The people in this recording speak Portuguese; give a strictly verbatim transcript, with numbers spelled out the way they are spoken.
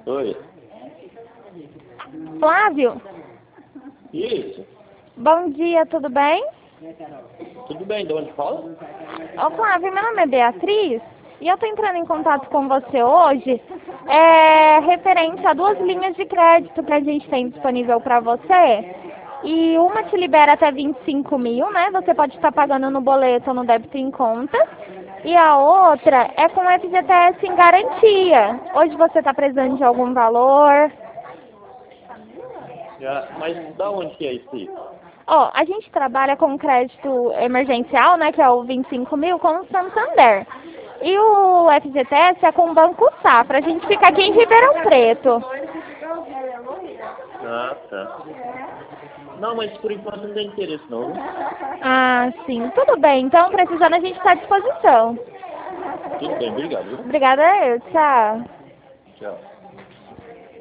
Oi. Flávio? Isso. Bom dia, tudo bem? Tudo bem, de onde fala? Ô Flávio, meu nome é Beatriz e eu tô entrando em contato com você hoje é, referente a duas linhas de crédito que a gente tem disponível para você. E uma te libera até vinte e cinco mil, né? Você pode estar pagando no boleto ou no débito em conta. E a outra é com F G T S em garantia. Hoje você está precisando de algum valor? Já, mas da onde que é isso aí? Ó, a gente trabalha com crédito emergencial, né, que é o vinte e cinco mil, com o Santander. E o F G T S é com o Banco Safra. A gente fica aqui em Ribeirão Preto. Ah, tá. Não, mas por enquanto não tem interesse não. Viu? Ah, sim. Tudo bem. Então, precisando, a gente está à disposição. Tudo bem, obrigado. Viu? Obrigada, eu. Tchau. Tchau.